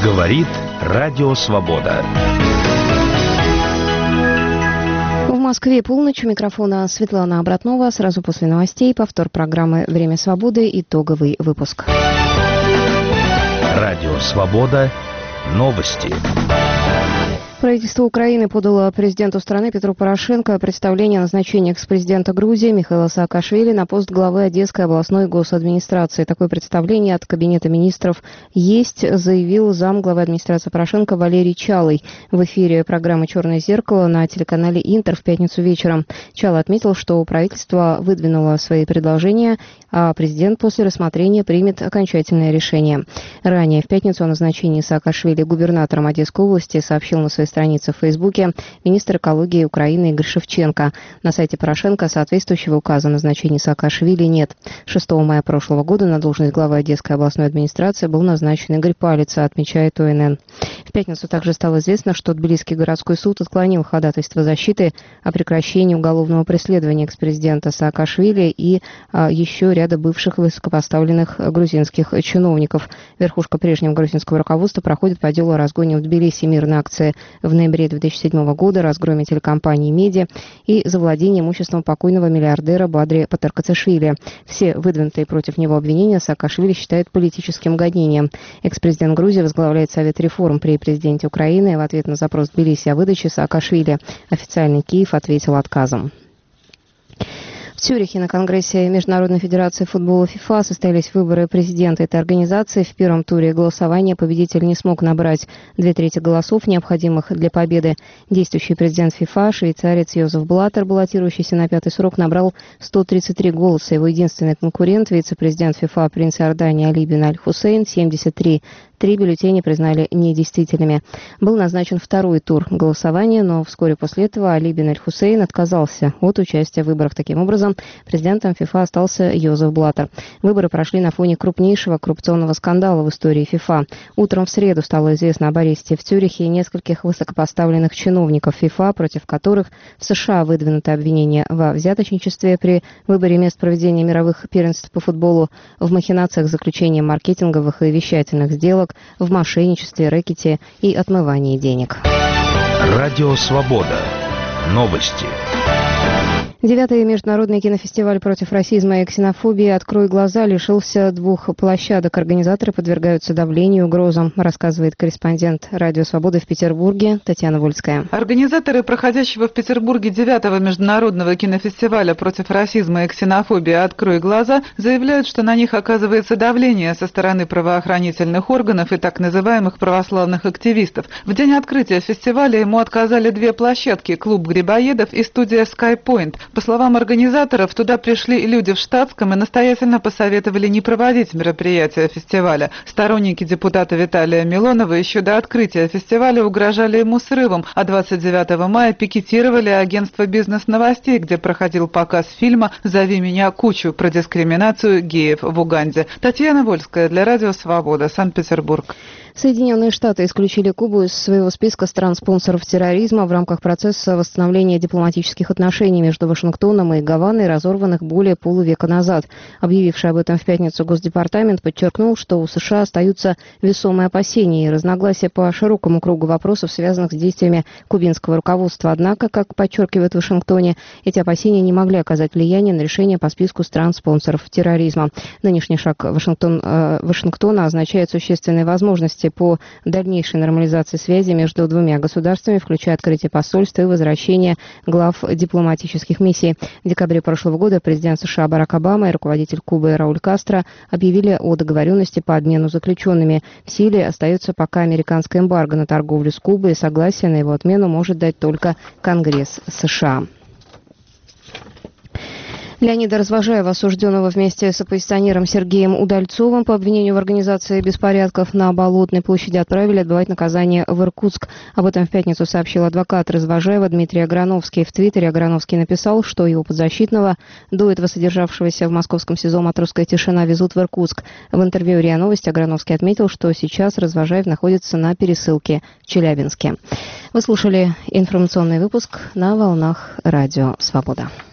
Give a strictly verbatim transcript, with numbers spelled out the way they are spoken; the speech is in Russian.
Говорит Радио Свобода. В Москве полночь. У микрофона Светлана Обратнова. Сразу после новостей повтор программы «Время свободы». Итоговый выпуск. Радио Свобода. Новости. Правительство Украины подало президенту страны Петру Порошенко представление о назначении экс-президента Грузии Михаила Саакашвили на пост главы Одесской областной госадминистрации. Такое представление от Кабинета министров есть, заявил замглавы администрации Порошенко Валерий Чалый в эфире программы «Черное зеркало» на телеканале «Интер» в пятницу вечером. Чалый отметил, что правительство выдвинуло свои предложения, а президент после рассмотрения примет окончательное решение. Ранее в пятницу о назначении Саакашвили губернатором Одесской области сообщил на своей странице в Фейсбуке министр экологии Украины Игорь Шевченко. На сайте Порошенко соответствующего указа о назначении Саакашвили нет. шестого мая прошлого года на должность главы Одесской областной администрации был назначен Игорь Палица, отмечает О Н Н. В пятницу также стало известно, что Тбилисский городской суд отклонил ходатайство защиты о прекращении уголовного преследования экс-президента Саакашвили и а, еще ряда бывших высокопоставленных грузинских чиновников. Верхушка прежнего грузинского руководства проходит по делу о разгоне в Тбилиси мирной акции в ноябре две тысячи седьмого года, разгроме телекомпании «Медиа» и завладении имуществом покойного миллиардера Бадри Патаркацишвили. Все выдвинутые против него обвинения Саакашвили считают политическим гонением. Экс-президент Грузии возглавляет Совет реформ при президенте Украины. В ответ на запрос Тбилиси о выдаче Саакашвили официальный Киев ответил отказом. В Цюрихе на Конгрессе Международной Федерации футбола ФИФА состоялись выборы президента этой организации. В первом туре голосования победитель не смог набрать две трети голосов, необходимых для победы. Действующий президент ФИФА, швейцарец Йозеф Блаттер, баллотирующийся на пятый срок, набрал сто тридцать три голоса. Его единственный конкурент, вице-президент ФИФА принц Иордании Али бин Аль-Хусейн, семьдесят три. Три бюллетени признали недействительными. Был назначен второй тур голосования, но вскоре после этого Али бин Аль-Хусейн отказался от участия в выборах. Таким образом, президентом ФИФА остался Йозеф Блаттер. Выборы прошли на фоне крупнейшего коррупционного скандала в истории ФИФА. Утром в среду стало известно об аресте в Цюрихе нескольких высокопоставленных чиновников ФИФА, против которых в США выдвинуты обвинения во взяточничестве при выборе мест проведения мировых первенств по футболу, в махинациях с заключением маркетинговых и вещательных сделок, в мошенничестве, рэкете и отмывании денег. Радио Свобода. Новости. Девятый международный кинофестиваль против расизма и ксенофобии «Открой глаза» лишился двух площадок. Организаторы подвергаются давлению и угрозам, рассказывает корреспондент Радио Свободы в Петербурге Татьяна Вольская. Организаторы проходящего в Петербурге девятого международного кинофестиваля против расизма и ксенофобии «Открой глаза» заявляют, что на них оказывается давление со стороны правоохранительных органов и так называемых православных активистов. В день открытия фестиваля ему отказали две площадки – клуб грибоедов и студия «Скайпоинт». По словам организаторов, туда пришли люди в штатском и настоятельно посоветовали не проводить мероприятия фестиваля. Сторонники депутата Виталия Милонова еще до открытия фестиваля угрожали ему срывом, а двадцать девятого мая пикетировали агентство бизнес-новостей, где проходил показ фильма «Зови меня Кучу» про дискриминацию геев в Уганде. Татьяна Вольская для Радио Свобода, Санкт-Петербург. Соединенные Штаты исключили Кубу из своего списка стран-спонсоров терроризма в рамках процесса восстановления дипломатических отношений между Вашингтоном и Гаваной, разорванных более полувека назад. Объявивший об этом в пятницу Госдепартамент подчеркнул, что у США остаются весомые опасения и разногласия по широкому кругу вопросов, связанных с действиями кубинского руководства. Однако, как подчеркивают в Вашингтоне, эти опасения не могли оказать влияние на решение по списку стран-спонсоров терроризма. Нынешний шаг Вашингтон, э, Вашингтона означает существенные возможности по дальнейшей нормализации связи между двумя государствами, включая открытие посольства и возвращение глав дипломатических миссий. В декабре прошлого года президент США Барак Обама и руководитель Кубы Рауль Кастро объявили о договоренности по обмену заключенными. В силе остается пока американское эмбарго на торговлю с Кубой, и согласие на его отмену может дать только Конгресс США. Леонида Развожаева, осужденного вместе с оппозиционером Сергеем Удальцовым по обвинению в организации беспорядков на Болотной площади, отправили отбывать наказание в Иркутск. Об этом в пятницу сообщил адвокат Развожаева Дмитрий Аграновский. В Твиттере Аграновский написал, что его подзащитного, до этого содержавшегося в московском СИЗО «Матросская тишина», везут в Иркутск. В интервью РИА Новости Аграновский отметил, что сейчас Развожаев находится на пересылке в Челябинске. Вы слушали информационный выпуск на волнах Радио Свобода.